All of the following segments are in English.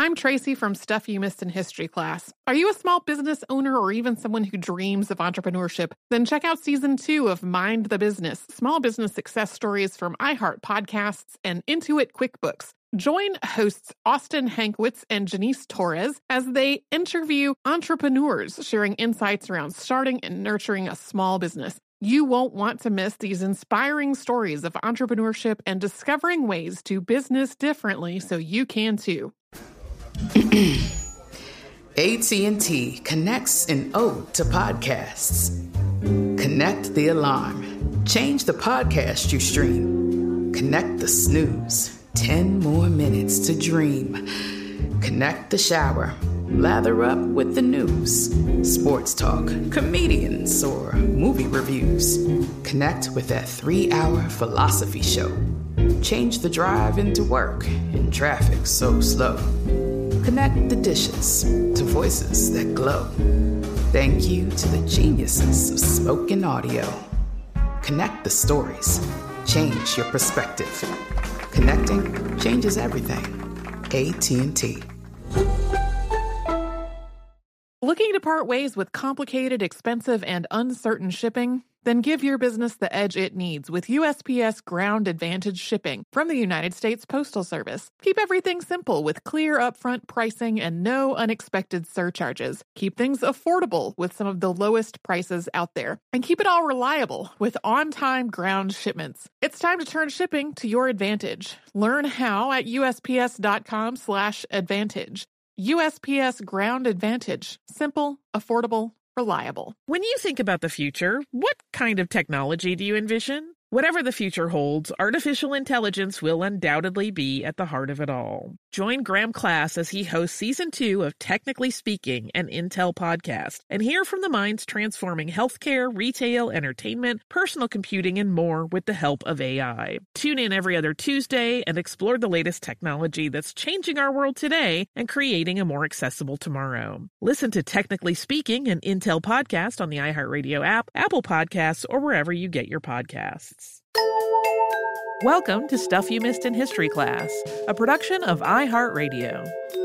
I'm Tracy from Stuff You Missed in History class. Are you a small business owner or even someone who dreams of entrepreneurship? Then check out Season 2 of Mind the Business, small business success stories from iHeart Podcasts and Intuit QuickBooks. Join hosts Austin Hankwitz and Janice Torres as they interview entrepreneurs sharing insights around starting and nurturing a small business. You won't want to miss these inspiring stories of entrepreneurship and discovering ways to business differently so you can too. AT&T connects an ode to podcasts. Connect the alarm. Change the podcast you stream. Connect the snooze. 10 more minutes to dream. Connect the shower. Lather up with the news. Sports talk, comedians, or movie reviews. Connect with that 3-hour philosophy show. Change the drive into work in traffic so slow. Connect the dishes to voices that glow. Thank you to the geniuses of spoken audio. Connect the stories. Change your perspective. Connecting changes everything. AT&T. Looking to part ways with complicated, expensive, and uncertain shipping? Then give your business the edge it needs with USPS Ground Advantage shipping from the United States Postal Service. Keep everything simple with clear upfront pricing and no unexpected surcharges. Keep things affordable with some of the lowest prices out there. And keep it all reliable with on-time ground shipments. It's time to turn shipping to your advantage. Learn how at USPS.com/advantage. USPS Ground Advantage. Simple, affordable, reliable. When you think about the future, what kind of technology do you envision? Whatever the future holds, artificial intelligence will undoubtedly be at the heart of it all. Join Graham Class as he hosts Season 2 of Technically Speaking, an Intel podcast, and hear from the minds transforming healthcare, retail, entertainment, personal computing, and more with the help of AI. Tune in every other Tuesday and explore the latest technology that's changing our world today and creating a more accessible tomorrow. Listen to Technically Speaking, an Intel podcast on the iHeartRadio app, Apple Podcasts, or wherever you get your podcasts. Welcome to Stuff You Missed in History class, a production of iHeartRadio.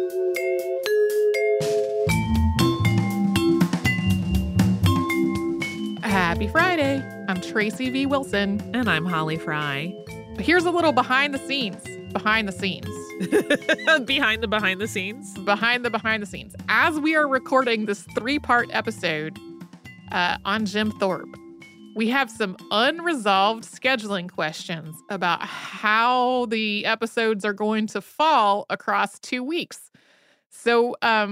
Happy Friday. I'm Tracy V. Wilson. And I'm Holly Fry. Here's a little behind the scenes. Behind the scenes. Behind the scenes? Behind the scenes. As we are recording this 3-part episode on Jim Thorpe, we have some unresolved scheduling questions about how the episodes are going to fall across 2 weeks. So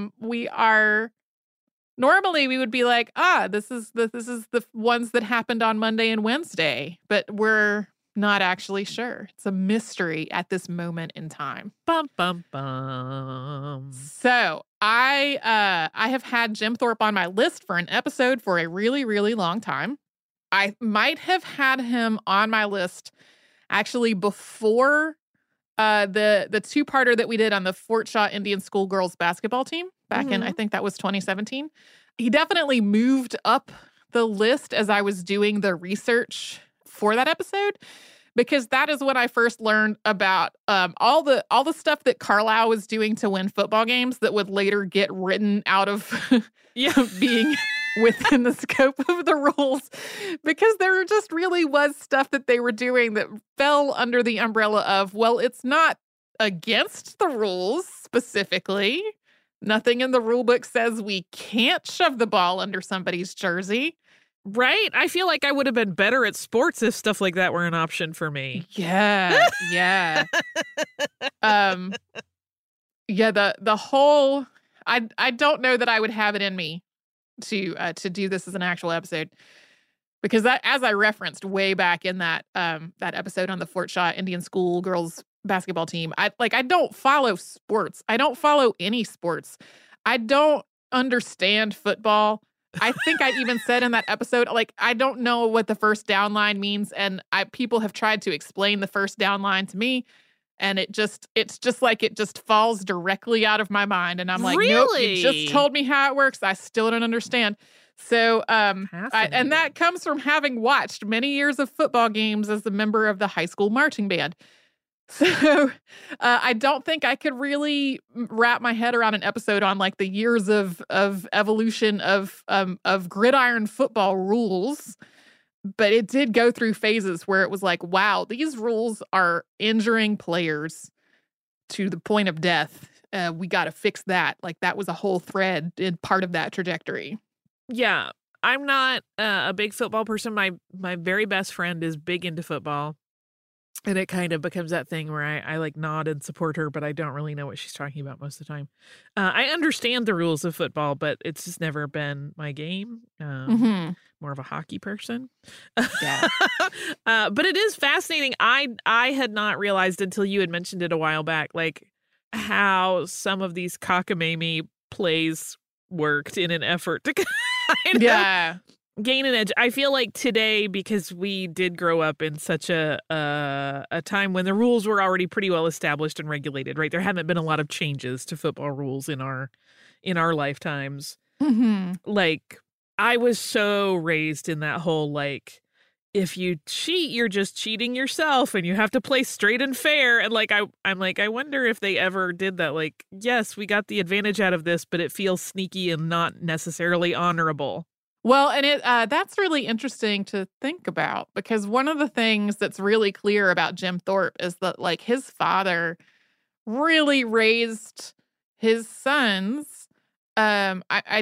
normally we would be like, this is the ones that happened on Monday and Wednesday, but we're not actually sure. It's a mystery at this moment in time. Bum, bum, bum. So I have had Jim Thorpe on my list for an episode for a really, really long time. I might have had him on my list actually before the 2-parter that we did on the Fort Shaw Indian School girls basketball team back in, I think that was 2017. He definitely moved up the list as I was doing the research for that episode, because that is when I first learned about all the stuff that Carlisle was doing to win football games that would later get written out of being within the scope of the rules, because there just really was stuff that they were doing that fell under the umbrella of, well, it's not against the rules specifically. Nothing in the rule book says we can't shove the ball under somebody's jersey. Right? I feel like I would have been better at sports if stuff like that were an option for me. Yeah. The whole, I don't know that I would have it in me to do this as an actual episode, because that, as I referenced way back in that episode on the Fort Shaw Indian School girls basketball team, I don't follow sports. I don't follow any sports. I don't understand football. I think I even said in that episode, I don't know what the first down line means, and people have tried to explain the first down line to me, and it's just like it just falls directly out of my mind, and I'm like, Nope, you just told me how it works. I still don't understand. So, and that comes from having watched many years of football games as a member of the high school marching band. So I don't think I could really wrap my head around an episode on like the years of evolution of gridiron football rules. But it did go through phases where it was like, wow, these rules are injuring players to the point of death. We got to fix that. Like that was a whole thread in part of that trajectory. Yeah, I'm not a big football person. My very best friend is big into football. And it kind of becomes that thing where I like nod and support her, but I don't really know what she's talking about most of the time. I understand the rules of football, but it's just never been my game. More of a hockey person. Yeah. But it is fascinating. I had not realized until you had mentioned it a while back, like how some of these cockamamie plays worked in an effort to kind of gain an edge. I feel like today, because we did grow up in such a time when the rules were already pretty well established and regulated, right? There haven't been a lot of changes to football rules in our lifetimes. Like, I was so raised in that whole, like, if you cheat, you're just cheating yourself and you have to play straight and fair. And like, I'm like, I wonder if they ever did that. Like, yes, we got the advantage out of this, but it feels sneaky and not necessarily honorable. Well, and that's really interesting to think about, because one of the things that's really clear about Jim Thorpe is that like his father really raised his sons. I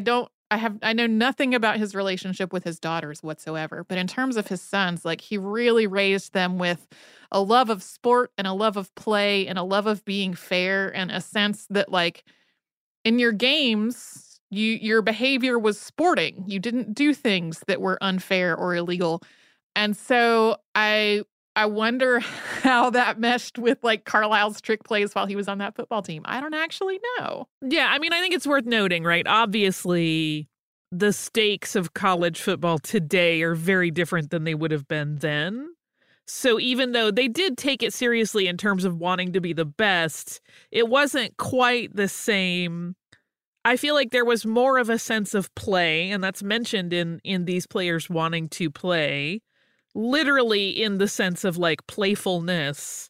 know nothing about his relationship with his daughters whatsoever, but in terms of his sons, like he really raised them with a love of sport and a love of play and a love of being fair, and a sense that like in your games, your behavior was sporting. You didn't do things that were unfair or illegal. And so I wonder how that meshed with like Carlisle's trick plays while he was on that football team. I don't actually know. Yeah, I mean, I think it's worth noting, right? Obviously, the stakes of college football today are very different than they would have been then. So even though they did take it seriously in terms of wanting to be the best, it wasn't quite the same. I feel like there was more of a sense of play, and that's mentioned in these players wanting to play, literally in the sense of like playfulness,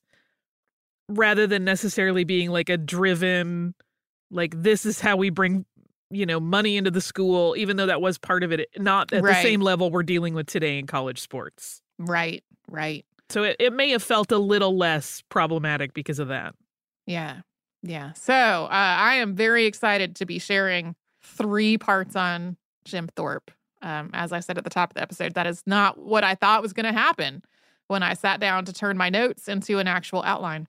rather than necessarily being like a driven, like this is how we bring, money into the school, even though that was part of it, not at the same level we're dealing with today in college sports. Right. So it may have felt a little less problematic because of that. Yeah. So I am very excited to be sharing 3 parts on Jim Thorpe. As I said at the top of the episode, that is not what I thought was going to happen when I sat down to turn my notes into an actual outline.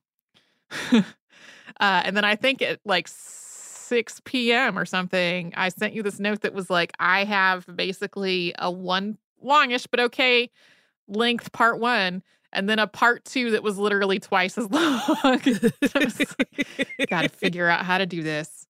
And then I think at like 6 p.m. or something, I sent you this note that was like, I have basically a one longish but okay length part 1. And then a part 2 that was literally twice as long. Got to figure out how to do this.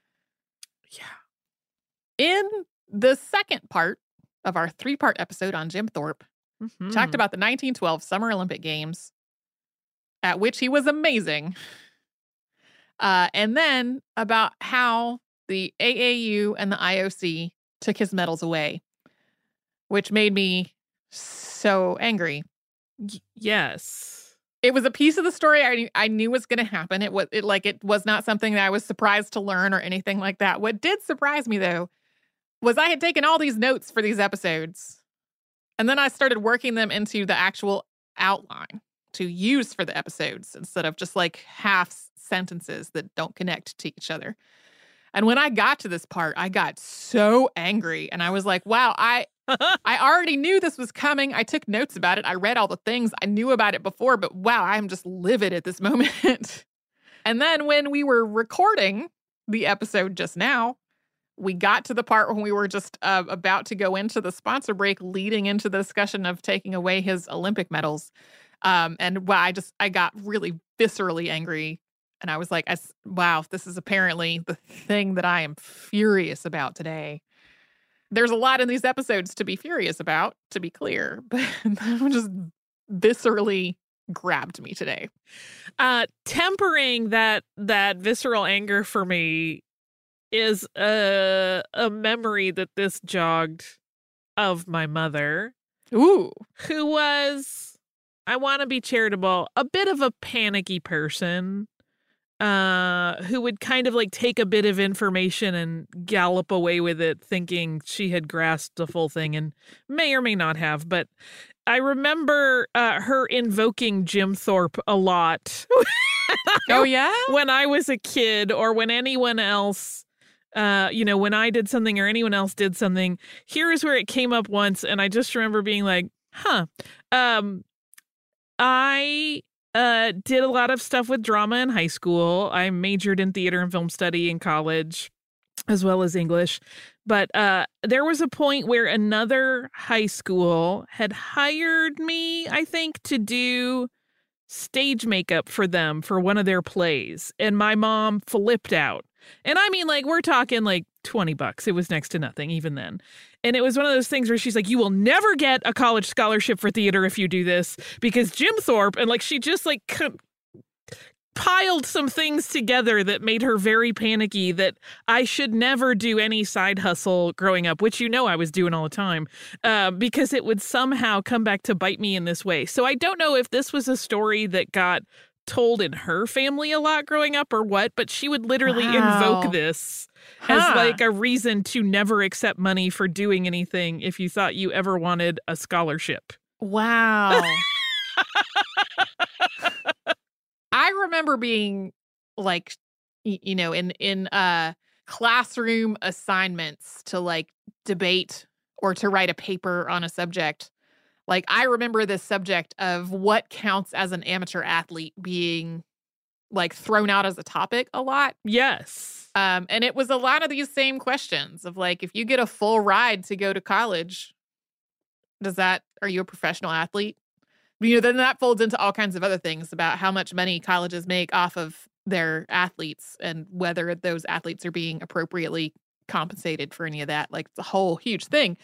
Yeah. In the second part of our 3-part episode on Jim Thorpe, talked about the 1912 Summer Olympic Games, at which he was amazing. And then about how the AAU and the IOC took his medals away, which made me so angry. Yes. It was a piece of the story I knew was going to happen. It was not something that I was surprised to learn or anything like that. What did surprise me, though, was I had taken all these notes for these episodes, and then I started working them into the actual outline to use for the episodes instead of just like half sentences that don't connect to each other. And when I got to this part, I got so angry, and I was like, wow, I already knew this was coming. I took notes about it. I read all the things. I knew about it before, but wow, I'm just livid at this moment. And then when we were recording the episode just now, we got to the part when we were just about to go into the sponsor break leading into the discussion of taking away his Olympic medals. And wow, I got really viscerally angry. And I was like, wow, this is apparently the thing that I am furious about today. There's a lot in these episodes to be furious about, to be clear, but that just viscerally grabbed me today. Tempering that visceral anger for me is a memory that this jogged of my mother. Ooh. Who was I want to be charitable, a bit of a panicky person who would kind of like take a bit of information and gallop away with it thinking she had grasped the full thing and may or may not have. But I remember her invoking Jim Thorpe a lot. Oh, yeah? When I was a kid or when anyone else, when I did something or anyone else did something, here's where it came up once. And I just remember being like, I did a lot of stuff with drama in high school. I majored in theater and film study in college, as well as English. But there was a point where another high school had hired me, I think, to do stage makeup for them for one of their plays. And my mom flipped out. And I mean, like, we're talking like $20. It was next to nothing even then. And it was one of those things where she's like, you will never get a college scholarship for theater if you do this, because Jim Thorpe, and like she just like piled some things together that made her very panicky that I should never do any side hustle growing up, which I was doing all the time, because it would somehow come back to bite me in this way. So I don't know if this was a story that got told in her family a lot growing up or what, but she would literally invoke this as like a reason to never accept money for doing anything if you thought you ever wanted a scholarship. Wow. I remember being like, in classroom assignments to like debate or to write a paper on a subject. Like, I remember this subject of what counts as an amateur athlete being like thrown out as a topic a lot. Yes. And it was a lot of these same questions of like, if you get a full ride to go to college, are you a professional athlete? Then that folds into all kinds of other things about how much money colleges make off of their athletes and whether those athletes are being appropriately compensated for any of that. Like, it's a whole huge thing.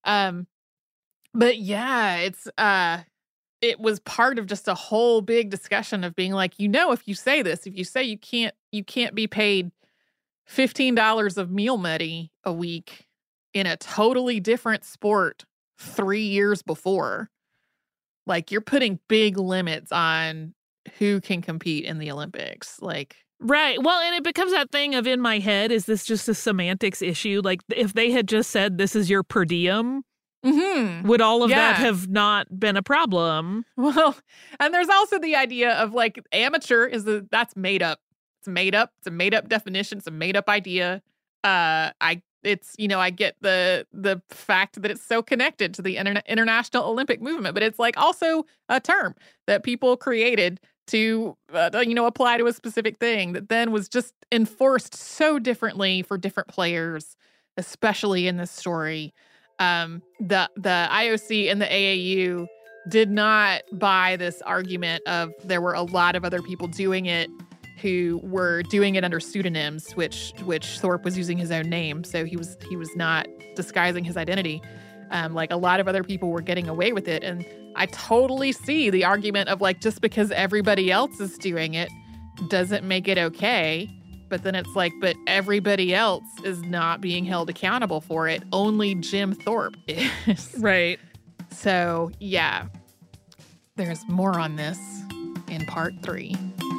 But yeah, it was part of just a whole big discussion of being like, if you say this, if you say you can't be paid $15 of meal money a week in a totally different sport 3 years before, like, you're putting big limits on who can compete in the Olympics. Like, right. Well, and it becomes that thing of, in my head, is this just a semantics issue? Like, if they had just said this is your per diem, would all of that have not been a problem? Well, and there's also the idea of like amateur that's made up. It's made up. It's a made up definition. It's a made up idea. I get the fact that it's so connected to the international Olympic movement, but it's like also a term that people created to apply to a specific thing that then was just enforced so differently for different players, especially in this story. The IOC and the AAU did not buy this argument of there were a lot of other people doing it who were doing it under pseudonyms, which Thorpe was using his own name, so he was not disguising his identity. Like, a lot of other people were getting away with it, and I totally see the argument of like, just because everybody else is doing it doesn't make it okay. But then it's like, but everybody else is not being held accountable for it. Only Jim Thorpe is. Right. So, yeah. There's more on this in part 3.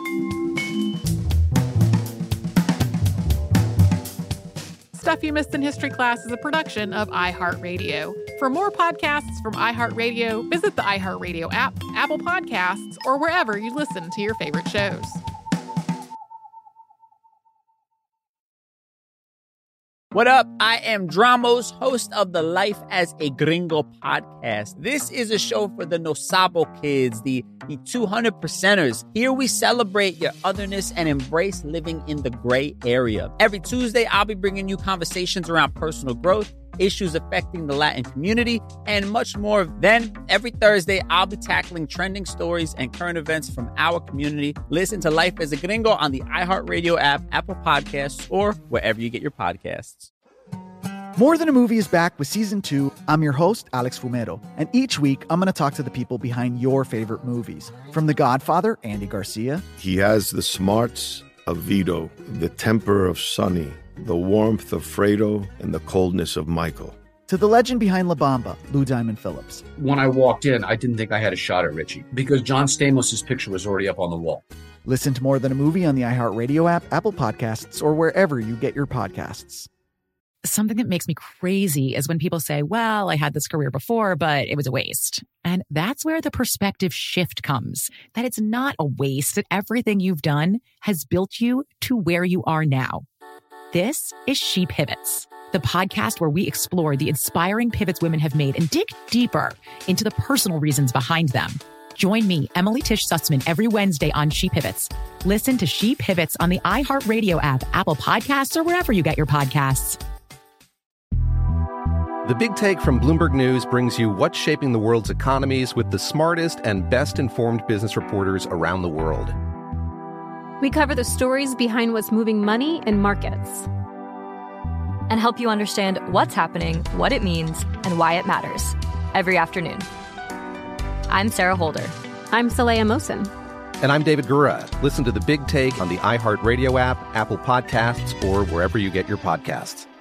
Stuff You Missed in History Class is a production of iHeartRadio. For more podcasts from iHeartRadio, visit the iHeartRadio app, Apple Podcasts, or wherever you listen to your favorite shows. What up? I am Dramos, host of the Life as a Gringo podcast. This is a show for the No Sabo kids, the 200%ers. Here we celebrate your otherness and embrace living in the gray area. Every Tuesday, I'll be bringing you conversations around personal growth, issues affecting the Latin community, and much more. Then, every Thursday, I'll be tackling trending stories and current events from our community. Listen to Life as a Gringo on the iHeartRadio app, Apple Podcasts, or wherever you get your podcasts. More Than a Movie is back with Season 2. I'm your host, Alex Fumero, and each week I'm going to talk to the people behind your favorite movies. From The Godfather, Andy Garcia. He has the smarts of Vito, the temper of Sonny, the warmth of Fredo, and the coldness of Michael. to the legend behind La Bamba, Lou Diamond Phillips. When I walked in, I didn't think I had a shot at Richie because John Stamos' picture was already up on the wall. Listen to More Than a Movie on the iHeartRadio app, Apple Podcasts, or wherever you get your podcasts. Something that makes me crazy is when people say, well, I had this career before, but it was a waste. And that's where the perspective shift comes, that it's not a waste, that everything you've done has built you to where you are now. This is She Pivots, the podcast where we explore the inspiring pivots women have made and dig deeper into the personal reasons behind them. Join me, Emily Tish Sussman, every Wednesday on She Pivots. Listen to She Pivots on the iHeartRadio app, Apple Podcasts, or wherever you get your podcasts. The Big Take from Bloomberg News brings you what's shaping the world's economies with the smartest and best-informed business reporters around the world. We cover the stories behind what's moving money and markets, and help you understand what's happening, what it means, and why it matters every afternoon. I'm Sarah Holder. I'm Saleha Mohsin. And I'm David Gura. Listen to The Big Take on the iHeartRadio app, Apple Podcasts, or wherever you get your podcasts.